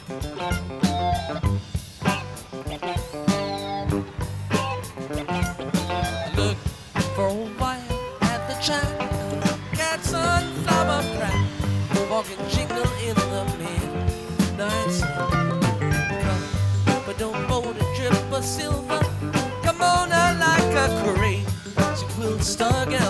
Look for a while at the China cat sunflower crack, walking jingle in the midnight sun. Come, but don't board a drip of silver. Come on out like a crate, she will stuck out.